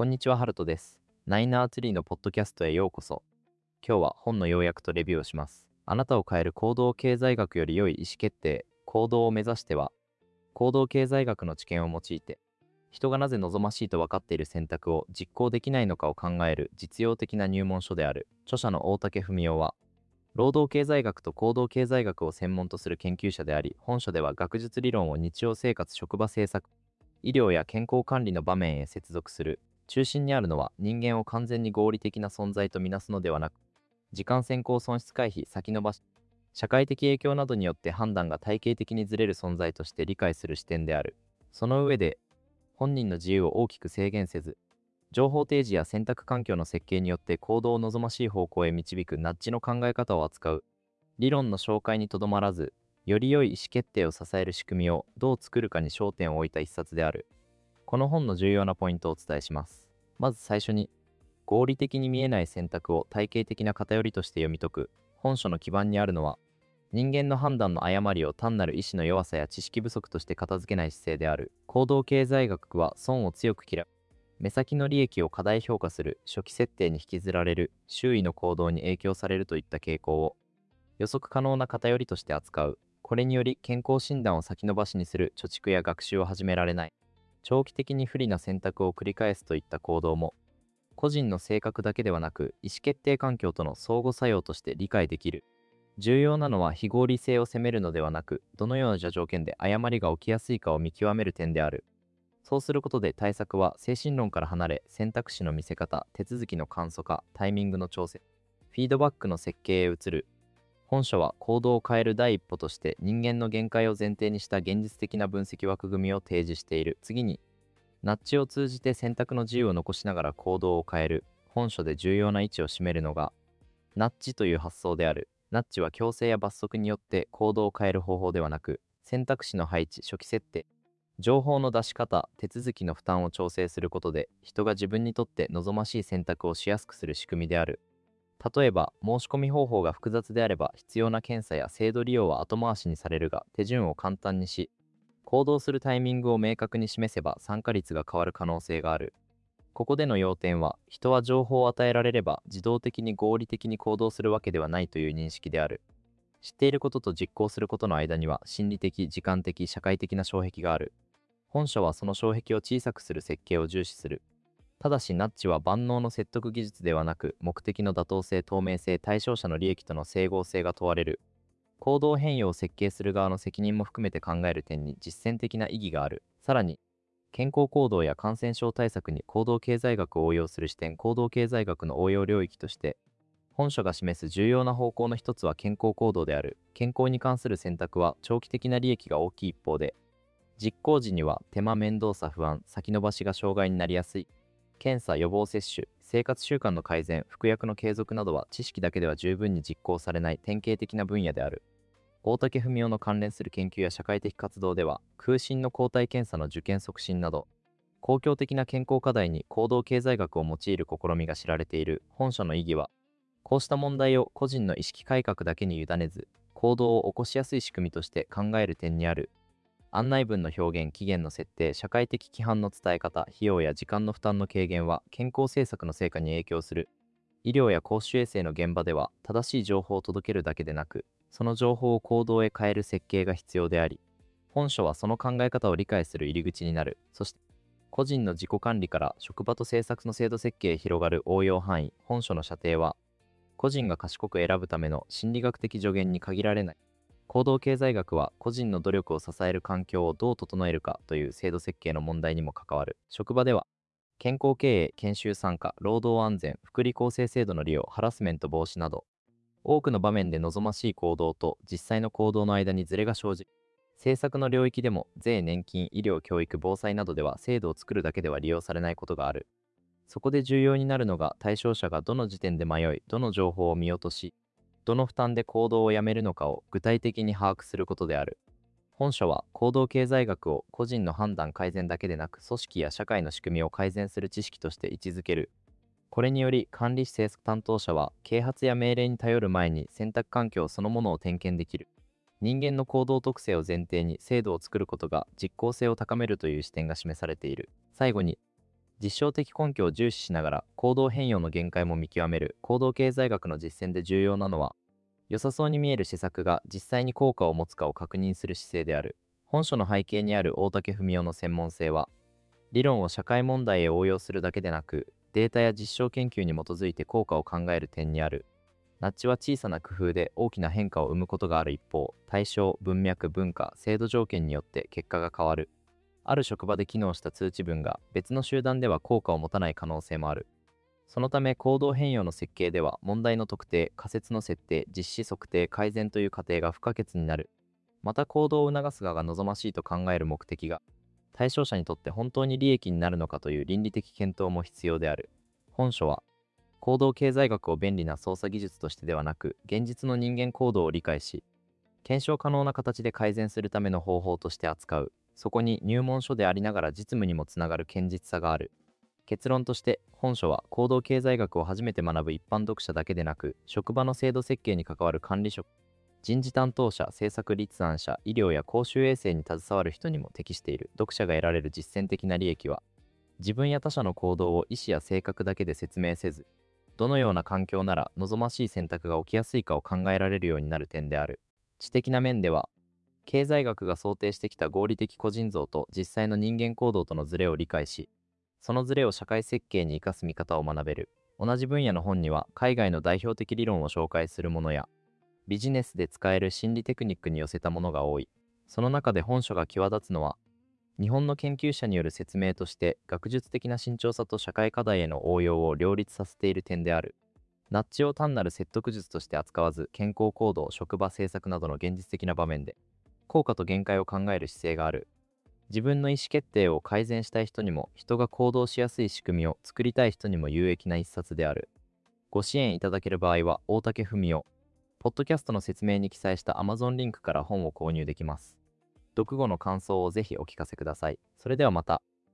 こんにちは、ハルトです。ナイナーツリーのポッドキャストへようこそ。今日は本の要約とレビューをします。あなたを変える行動経済学より良い意思決定、行動を目指しては、行動経済学の知見を用いて、人がなぜ望ましいと分かっている選択を実行できないのかを考える実用的な入門書である。著者の大竹文雄は、労働経済学と行動経済学を専門とする研究者であり、本書では学術理論を日常生活、職場政策、医療や健康管理の場面へ接続する。中心にあるのは人間を完全に合理的な存在とみなすのではなく、時間先行損失回避先延ばし、社会的影響などによって判断が体系的にずれる存在として理解する視点である。その上で、本人の自由を大きく制限せず、情報提示や選択環境の設計によって行動を望ましい方向へ導くナッジの考え方を扱う。理論の紹介にとどまらず、より良い意思決定を支える仕組みをどう作るかに焦点を置いた一冊である。この本の重要なポイントをお伝えします。まず最初に、合理的に見えない選択を体系的な偏りとして読み解く。本書の基盤にあるのは、人間の判断の誤りを単なる意志の弱さや知識不足として片付けない姿勢である。行動経済学は損を強く嫌う。目先の利益を過大評価する、初期設定に引きずられる、周囲の行動に影響されるといった傾向を予測可能な偏りとして扱う。これにより健康診断を先延ばしにする、貯蓄や学習を始められない、長期的に不利な選択を繰り返すといった行動も、個人の性格だけではなく意思決定環境との相互作用として理解できる。重要なのは非合理性を責めるのではなく、どのような条件で誤りが起きやすいかを見極める点である。そうすることで対策は精神論から離れ、選択肢の見せ方、手続きの簡素化、タイミングの調整、フィードバックの設計へ移る。本書は行動を変える第一歩として人間の限界を前提にした現実的な分析枠組みを提示している。次に、ナッジを通じて選択の自由を残しながら行動を変える。本書で重要な位置を占めるのが、ナッジという発想である。ナッジは強制や罰則によって行動を変える方法ではなく、選択肢の配置、初期設定、情報の出し方、手続きの負担を調整することで、人が自分にとって望ましい選択をしやすくする仕組みである。例えば、申し込み方法が複雑であれば、必要な検査や制度利用は後回しにされるが、手順を簡単にし、行動するタイミングを明確に示せば参加率が変わる可能性がある。ここでの要点は、人は情報を与えられれば自動的に合理的に行動するわけではないという認識である。知っていることと実行することの間には心理的、時間的、社会的な障壁がある。本書はその障壁を小さくする設計を重視する。ただし、ナッジは万能の説得技術ではなく、目的の妥当性、透明性、対象者の利益との整合性が問われる。行動変容を設計する側の責任も含めて考える点に実践的な意義がある。さらに、健康行動や感染症対策に行動経済学を応用する視点、行動経済学の応用領域として、本書が示す重要な方向の一つは健康行動である。健康に関する選択は長期的な利益が大きい一方で、実行時には手間、面倒さ、不安、先延ばしが障害になりやすい。検査、予防接種、生活習慣の改善、服薬の継続などは知識だけでは十分に実行されない典型的な分野である。大竹文雄の関連する研究や社会的活動では、空心の抗体検査の受験促進など、公共的な健康課題に行動経済学を用いる試みが知られている。本書の意義は、こうした問題を個人の意識改革だけに委ねず、行動を起こしやすい仕組みとして考える点にある。案内文の表現、期限の設定、社会的規範の伝え方、費用や時間の負担の軽減は健康政策の成果に影響する。医療や公衆衛生の現場では、正しい情報を届けるだけでなく、その情報を行動へ変える設計が必要であり、本書はその考え方を理解する入り口になる。そして、個人の自己管理から職場と政策の制度設計へ広がる応用範囲。本書の射程は、個人が賢く選ぶための心理学的助言に限られない。行動経済学は個人の努力を支える環境をどう整えるかという制度設計の問題にも関わる。職場では、健康経営、研修参加、労働安全、福利厚生制度の利用、ハラスメント防止など、多くの場面で望ましい行動と実際の行動の間にズレが生じ、政策の領域でも税、年金、医療、教育、防災などでは制度を作るだけでは利用されないことがある。そこで重要になるのが、対象者がどの時点で迷い、どの情報を見落とし、どの負担で行動をやめるのかを具体的に把握することである。本書は行動経済学を個人の判断改善だけでなく、組織や社会の仕組みを改善する知識として位置づける。これにより管理施政担当者は啓発や命令に頼る前に選択環境そのものを点検できる。人間の行動特性を前提に制度を作ることが実効性を高めるという視点が示されている。最後に、 実証的根拠を重視しながら行動変容の限界も見極める行動経済学の実践で重要なのは、良さそうに見える施策が実際に効果を持つかを確認する姿勢である。本書の背景にある大竹文雄の専門性は、理論を社会問題へ応用するだけでなく、データや実証研究に基づいて効果を考える点にある。ナッジは小さな工夫で大きな変化を生むことがある一方、対象、文脈、文化、制度条件によって結果が変わる。ある職場で機能した通知文が別の集団では効果を持たない可能性もある。そのため行動変容の設計では問題の特定、仮説の設定、実施測定、改善という過程が不可欠になる。また行動を促す側が望ましいと考える目的が対象者にとって本当に利益になるのかという倫理的検討も必要である。本書は行動経済学を便利な操作技術としてではなく、現実の人間行動を理解し、検証可能な形で改善するための方法として扱う。そこに入門書でありながら実務にもつながる堅実さがある。結論として、本書は行動経済学を初めて学ぶ一般読者だけでなく、職場の制度設計に関わる管理職、人事担当者、政策立案者、医療や公衆衛生に携わる人にも適している。読者が得られる実践的な利益は、自分や他者の行動を意思や性格だけで説明せず、どのような環境なら望ましい選択が起きやすいかを考えられるようになる点である。知的な面では、経済学が想定してきた合理的個人像と実際の人間行動とのズレを理解し、そのズレを社会設計に生かす見方を学べる。同じ分野の本には海外の代表的理論を紹介するものや、ビジネスで使える心理テクニックに寄せたものが多い。その中で本書が際立つのは、日本の研究者による説明として学術的な慎重さと社会課題への応用を両立させている点である。ナッジを単なる説得術として扱わず、健康行動、職場政策などの現実的な場面で効果と限界を考える姿勢がある。自分の意思決定を改善したい人にも、人が行動しやすい仕組みを作りたい人にも有益な一冊である。ご支援いただける場合は、大竹文雄、ポッドキャストの説明に記載した Amazon リンクから本を購入できます。読後の感想をぜひお聞かせください。それではまた。